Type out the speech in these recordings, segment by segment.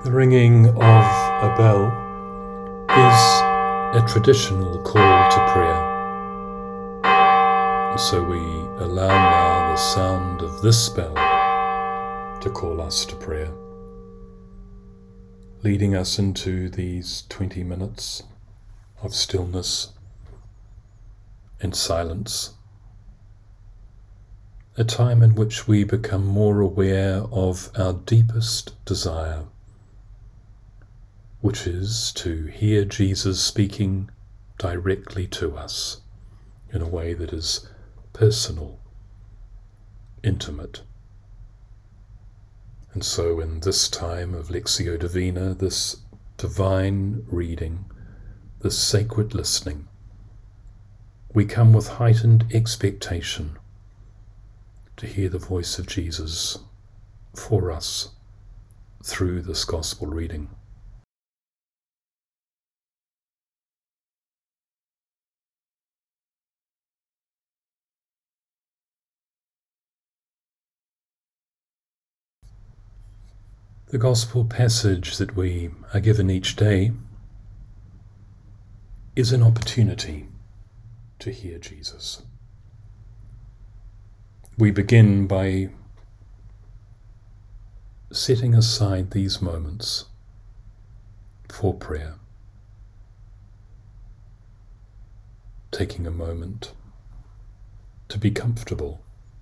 The ringing of a bell is a traditional call to prayer. And so we allow now the sound of this bell to call us to prayer, leading us into these 20 minutes of stillness and silence, a time in which we become more aware of our deepest desire, which is to hear Jesus speaking directly to us in a way that is personal, intimate. And so in this time of Lectio Divina, this divine reading, this sacred listening, we come with heightened expectation to hear the voice of Jesus for us through this gospel reading. The gospel passage that we are given each day is an opportunity to hear Jesus. We begin by setting aside these moments for prayer, taking a moment to be comfortable.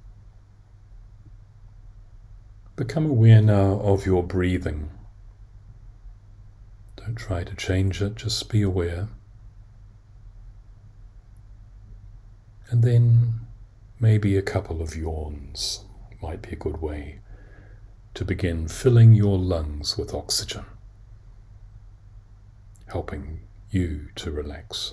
Become aware now of your breathing. Don't try to change it, just be aware. And then maybe a couple of yawns might be a good way to begin filling your lungs with oxygen, helping you to relax.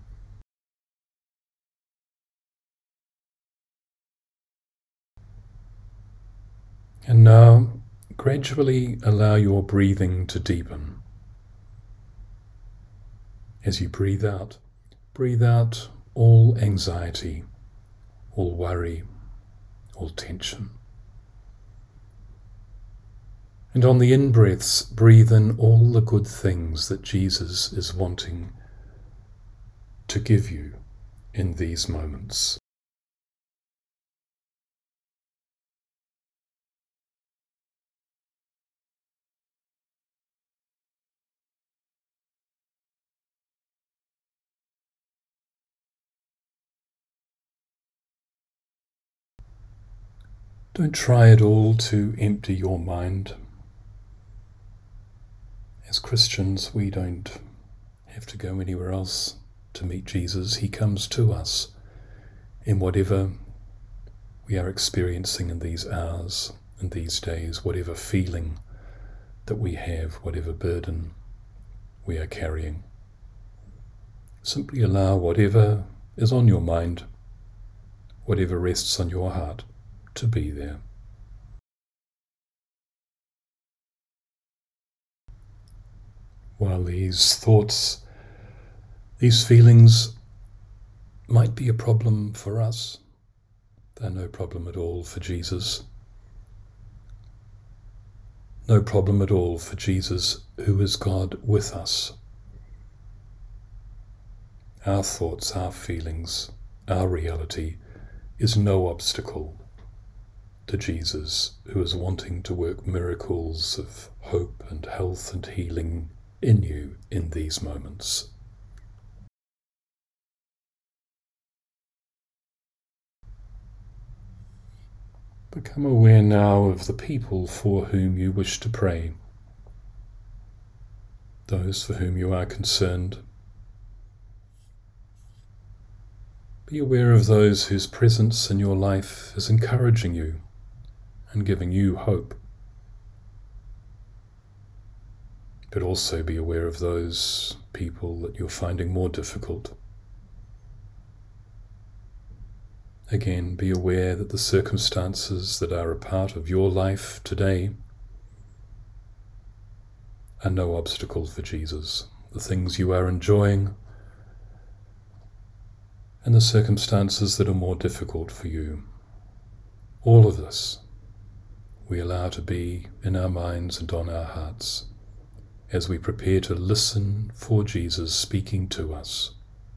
And now, gradually allow your breathing to deepen. As you breathe out all anxiety, all worry, all tension. And on the in-breaths, breathe in all the good things that Jesus is wanting to give you in these moments. Don't try at all to empty your mind. As Christians, we don't have to go anywhere else to meet Jesus. He comes to us in whatever we are experiencing in these hours and these days, whatever feeling that we have, whatever burden we are carrying. Simply allow whatever is on your mind, whatever rests on your heart, to be there. While these thoughts, these feelings might be a problem for us, they're no problem at all for Jesus. No problem at all for Jesus, who is God with us. Our thoughts, our feelings, our reality is no obstacle to Jesus, who is wanting to work miracles of hope and health and healing in you in these moments. Become aware now of the people for whom you wish to pray, those for whom you are concerned. Be aware of those whose presence in your life is encouraging you and giving you hope. But also be aware of those people that you're finding more difficult. Again, be aware that the circumstances that are a part of your life today are no obstacle for Jesus. The things you are enjoying and the circumstances that are more difficult for you. All of this we allow to be in our minds and on our hearts as we prepare to listen for Jesus speaking to us.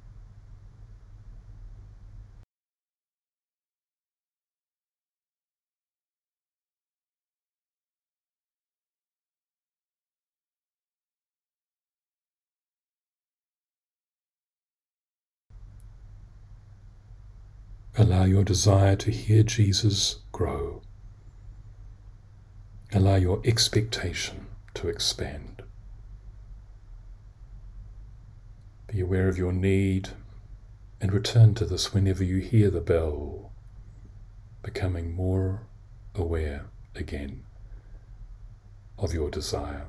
Allow your desire to hear Jesus grow. Allow your expectation to expand. Be aware of your need and return to this whenever you hear the bell, becoming more aware again of your desire.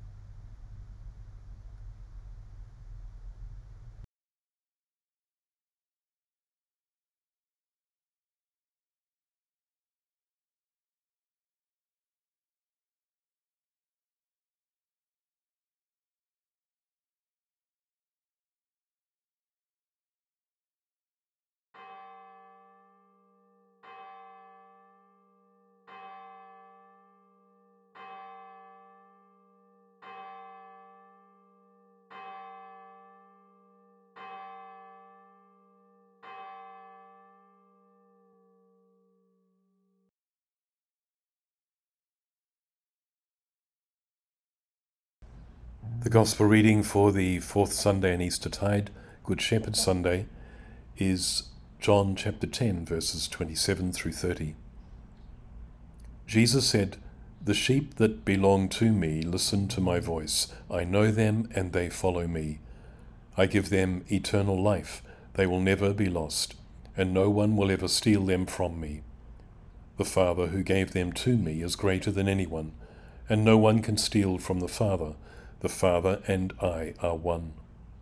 The Gospel reading for the fourth Sunday in Eastertide, Good Shepherd Sunday, is John chapter 10, verses 27 through 30. Jesus said, "The sheep that belong to me listen to my voice. I know them and they follow me. I give them eternal life. They will never be lost, and no one will ever steal them from me. The Father who gave them to me is greater than anyone, and no one can steal from the Father. The Father and I are one."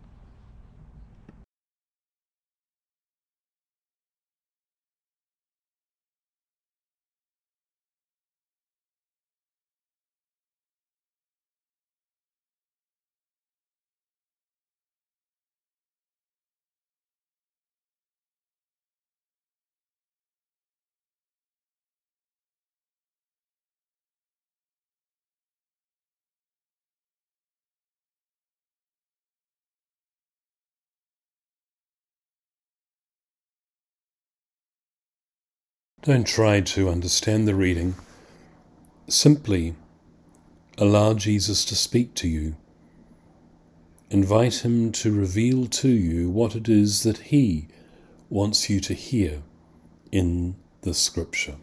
Don't try to understand the reading. Simply allow Jesus to speak to you. Invite him to reveal to you what it is that he wants you to hear in the Scripture.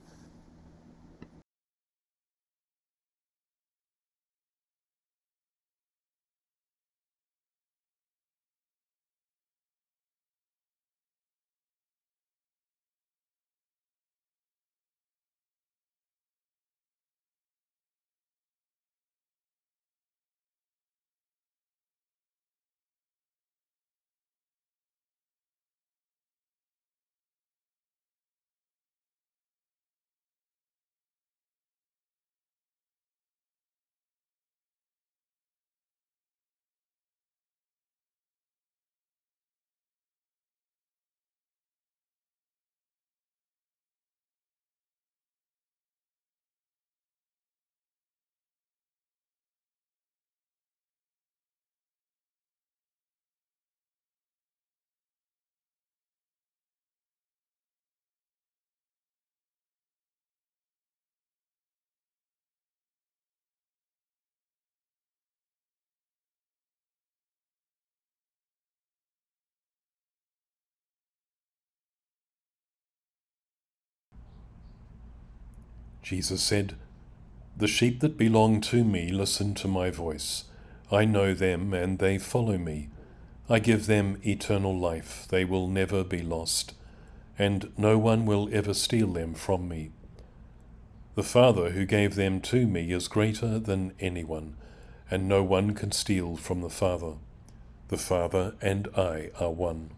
Jesus said, "The sheep that belong to me listen to my voice. I know them and they follow me. I give them eternal life. They will never be lost, and no one will ever steal them from me. The Father who gave them to me is greater than anyone, and no one can steal from the Father. The Father and I are one."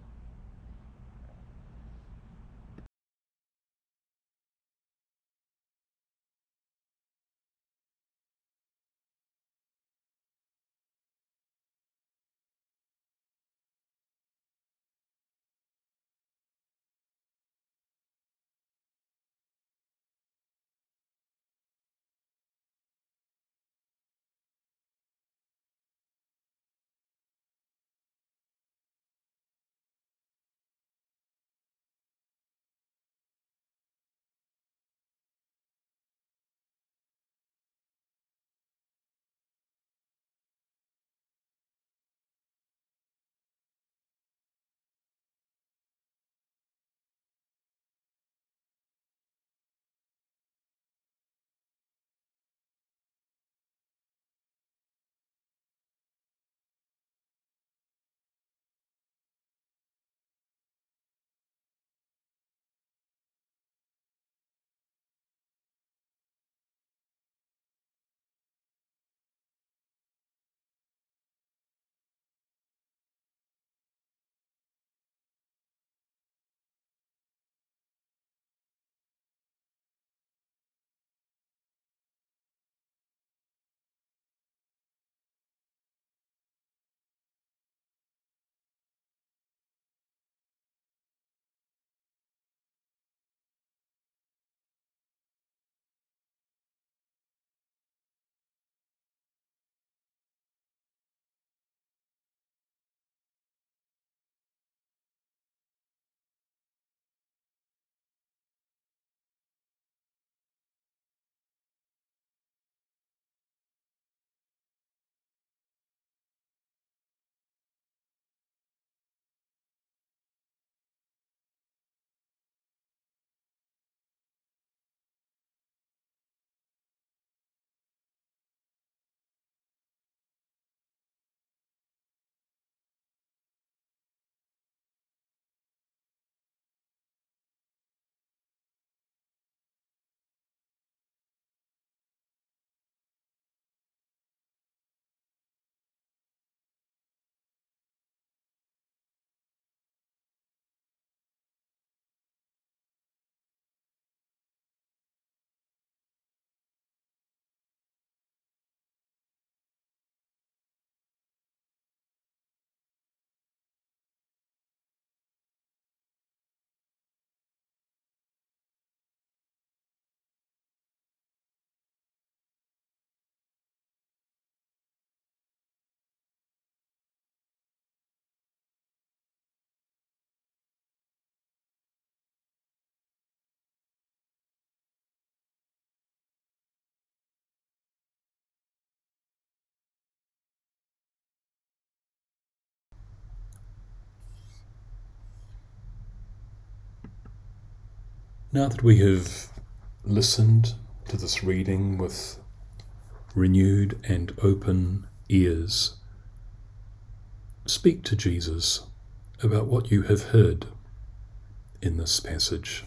Now that we have listened to this reading with renewed and open ears, speak to Jesus about what you have heard in this passage.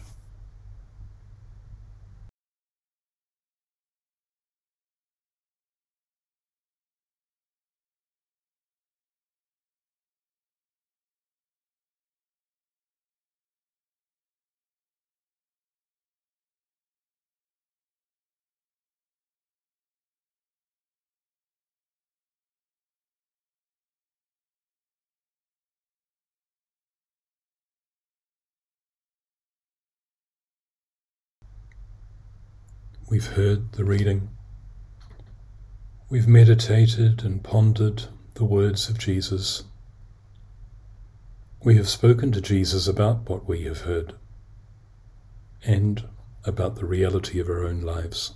We've heard the reading. We've meditated and pondered the words of Jesus. We have spoken to Jesus about what we have heard and about the reality of our own lives.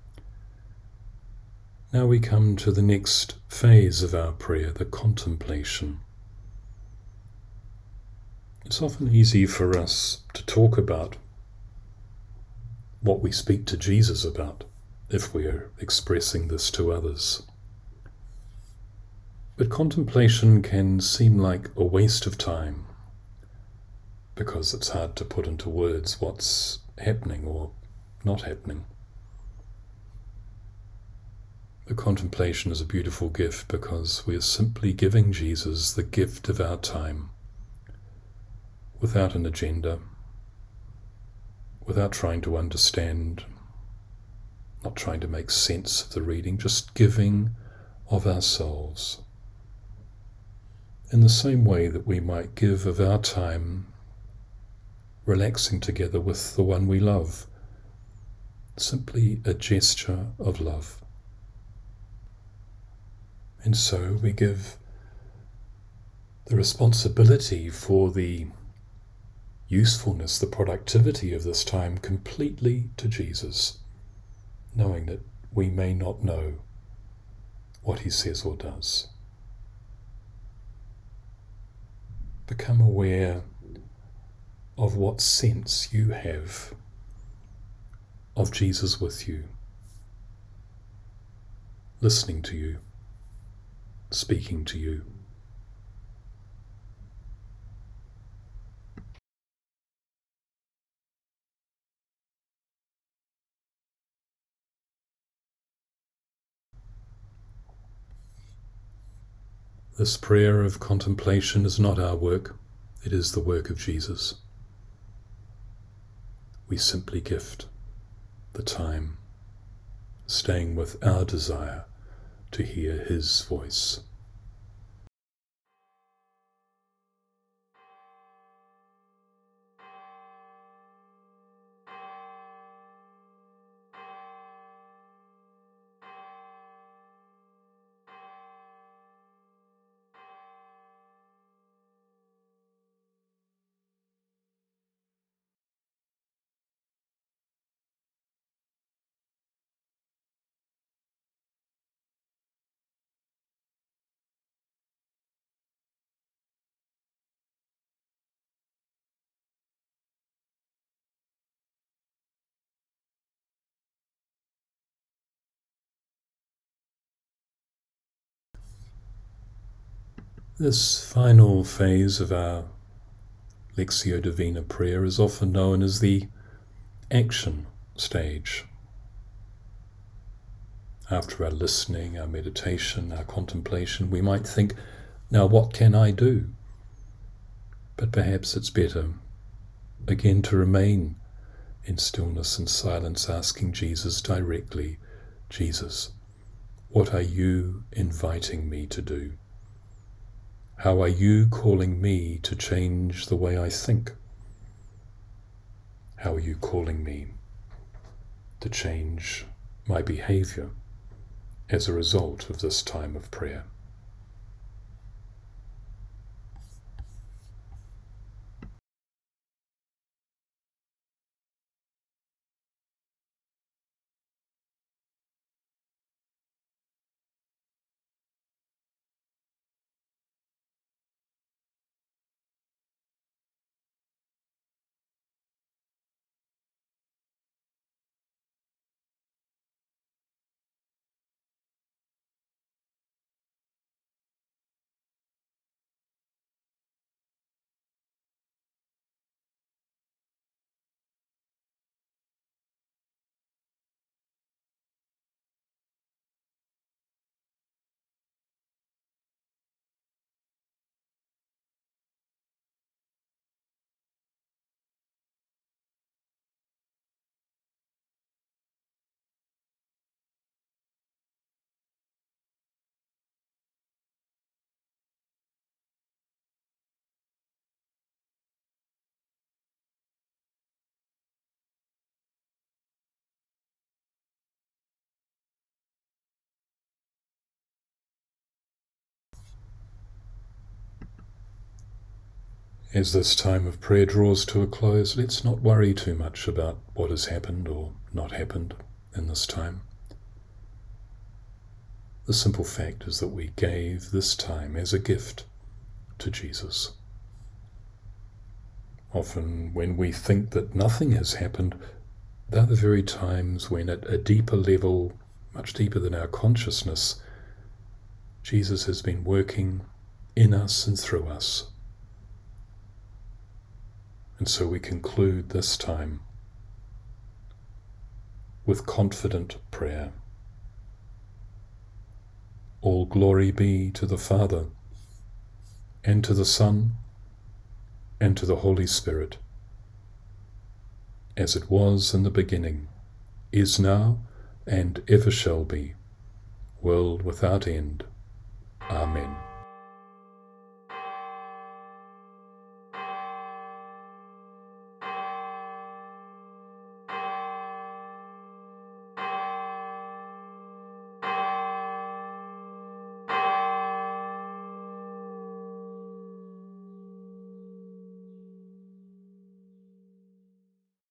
Now we come to the next phase of our prayer, the contemplation. It's often easy for us to talk about what we speak to Jesus about if we are expressing this to others. But contemplation can seem like a waste of time because it's hard to put into words what's happening or not happening. The contemplation is a beautiful gift because we are simply giving Jesus the gift of our time without an agenda, without trying to understand, not trying to make sense of the reading, just giving of ourselves. In the same way that we might give of our time relaxing together with the one we love, simply a gesture of love. And so we give the responsibility for the usefulness, the productivity of this time completely to Jesus, knowing that we may not know what he says or does. Become aware of what sense you have of Jesus with you, listening to you, speaking to you. This prayer of contemplation is not our work, it is the work of Jesus. We simply gift the time, staying with our desire to hear his voice. This final phase of our Lectio Divina prayer is often known as the action stage. After our listening, our meditation, our contemplation, we might think, now what can I do? But perhaps it's better, again, to remain in stillness and silence, asking Jesus directly, Jesus, what are you inviting me to do? How are you calling me to change the way I think? How are you calling me to change my behavior as a result of this time of prayer? As this time of prayer draws to a close, let's not worry too much about what has happened or not happened in this time. The simple fact is that we gave this time as a gift to Jesus. Often when we think that nothing has happened, they're the very times when at a deeper level, much deeper than our consciousness, Jesus has been working in us and through us. And so we conclude this time with confident prayer. All glory be to the Father, and to the Son, and to the Holy Spirit, as it was in the beginning, is now, and ever shall be, world without end. Amen.